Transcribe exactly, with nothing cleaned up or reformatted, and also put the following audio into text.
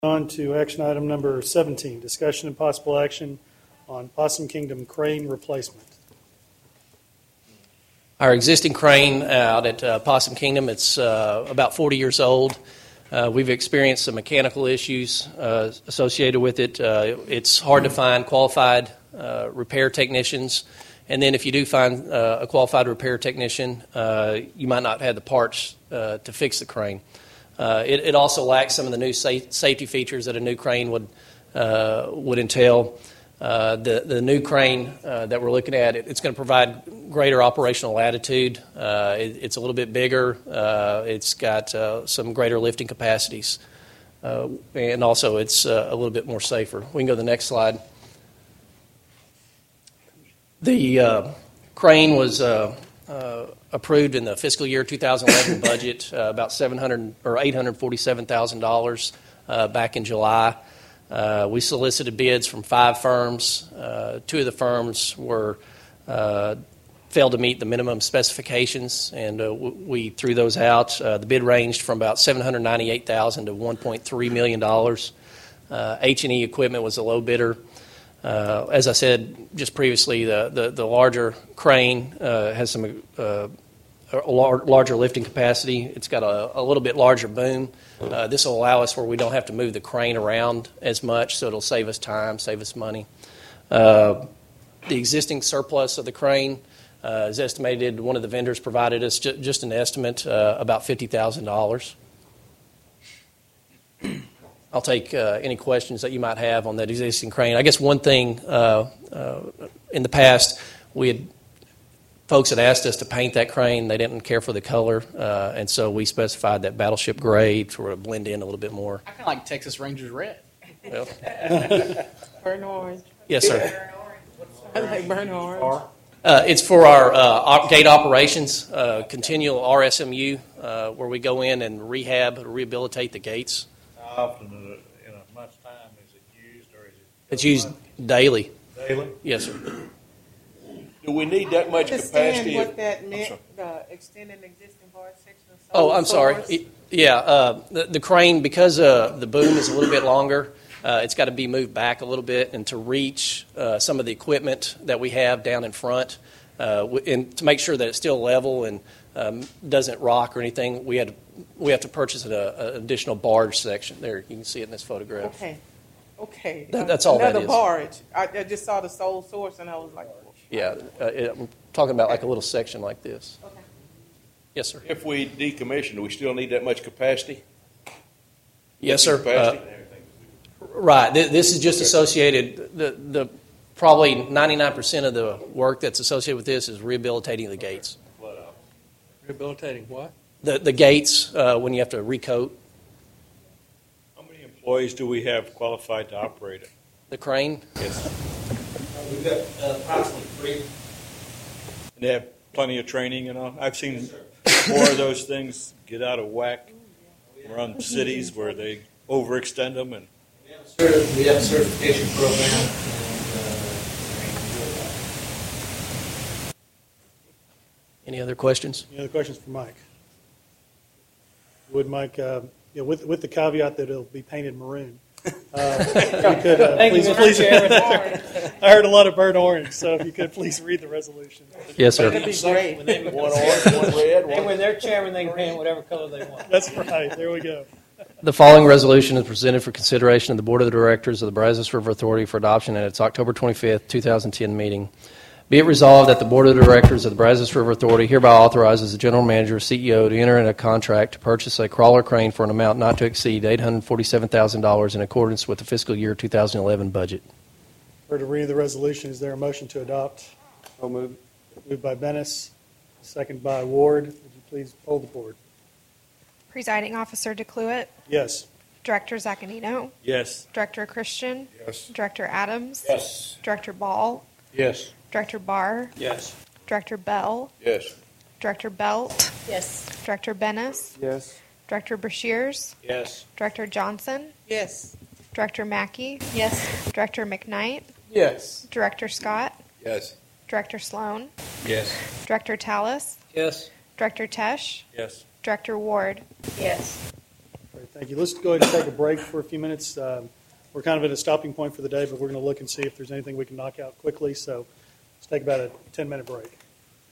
On to action item number seventeen, discussion and possible action on Possum Kingdom crane replacement. Our existing crane out at uh, Possum Kingdom, it's uh, about forty years old. Uh, we've experienced some mechanical issues uh, associated with it. Uh, it's hard to find qualified uh, repair technicians. And then if you do find uh, a qualified repair technician, uh, you might not have the parts uh, to fix the crane. Uh, it, it also lacks some of the new sa- safety features that a new crane would uh, would entail. Uh, the, the new crane uh, that we're looking at, it, it's going to provide greater operational latitude. Uh, it, it's a little bit bigger. Uh, it's got uh, some greater lifting capacities. Uh, and also it's uh, a little bit more safer. We can go to the next slide. The uh, crane was uh, uh, approved in the fiscal year two thousand eleven budget, uh, about seven hundred or eight hundred forty-seven thousand dollars uh, back in July. Uh, we solicited bids from five firms. Uh, two of the firms were uh, failed to meet the minimum specifications, and uh, w- we threw those out. Uh, the bid ranged from about seven hundred ninety-eight thousand dollars to one point three million dollars. Uh, H and E Equipment was the low bidder. Uh, as I said just previously, the, the, the larger crane uh, has some uh, a lar- larger lifting capacity. It's got a, a little bit larger boom. Uh, this will allow us where we don't have to move the crane around as much, so it'll save us time, save us money. Uh, the existing surplus of the crane uh, is estimated, one of the vendors provided us ju- just an estimate, uh, about fifty thousand dollars. I'll take uh, any questions that you might have on that existing crane. I guess one thing uh, uh, in the past, we had folks had asked us to paint that crane. They didn't care for the color, uh, and so we specified that battleship gray to blend in a little bit more. I kind of like Texas Rangers red. Well, Burnt orange. yes, sir. I like burnt orange. Uh, it's for our uh, op- gate operations, uh, continual R S M U, uh, where we go in and rehab, rehabilitate the gates. How often, in a much time, is it used, or is it? It's used daily. Daily? Yes, sir. Do we need that much capacity? Understand what that meant, the extending existing bar section of Oh, sole I'm sorry. source? It- yeah, uh, the, the crane, because uh, the boom is a little bit longer, uh, it's got to be moved back a little bit, and to reach uh, some of the equipment that we have down in front, uh, w- and to make sure that it's still level and um, doesn't rock or anything, we had to, we have to purchase an additional barge section. There, you can see it in this photograph. Okay, okay. That- that's all that Another is. barge. I, I just saw the sole source and I was like, Yeah, uh, it, I'm talking about like a little section like this. okay. Yes, sir. If we decommission, do we still need that much capacity? Yes, sir. Capacity? Uh, right. Th- This is just associated. The the probably ninety-nine percent of the work that's associated with this is rehabilitating the gates. Rehabilitating what? The the gates uh, when you have to recoat How many employees do we have qualified to operate it? the crane. We've got uh, approximately three. And they have plenty of training and all? I've seen more of those things get out of whack around cities where they overextend them. And We have a, certi- we have a certification program. And, uh, Any other questions? Any other questions for Mike? Would Mike, uh, yeah, with with the caveat that it'll be painted maroon. Uh, if you could, uh, Thank please, you, please. Mister Chairman. I heard a lot of burnt orange, so if you could please read the resolution. Yes, sir. That'd be great. One orange, one red, And one. when they're chairman, they can paint whatever color they want. That's right. There we go. The following resolution is presented for consideration of the Board of Directors of the Brazos River Authority for adoption at its October twenty-fifth, twenty ten meeting. Be it resolved that the Board of Directors of the Brazos River Authority hereby authorizes the General Manager, C E O, to enter into a contract to purchase a crawler crane for an amount not to exceed eight hundred forty-seven thousand dollars in accordance with the fiscal year two thousand eleven budget. For to read the resolution, is there a motion to adopt? So moved. Moved by Bennis, second by Ward. Would you please poll the board? Presiding Officer DeCluitt, Yes. Director Zaccanino, yes, Director Christian, Yes. Director Adams, Yes. Director Ball, Yes. Director Barr, yes, Director Bell, Yes. Director Belt, Yes. Director Bennis, Yes. Director Brashears, yes, Director Johnson, Yes. Director Mackey, Yes. Director McKnight, Yes. Director Scott, Yes. Director Sloan, yes, Director Tallis, Yes. Director Tesh, yes. Director Ward. Yes. Great, thank Thank you. Let's go ahead and take a break for a few minutes. Um, we're kind of at a stopping point for the day, but we're going to look and see if there's anything we can knock out quickly. So let's take about a ten-minute break.